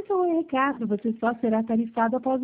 Esse é o recado, você só será tarifado após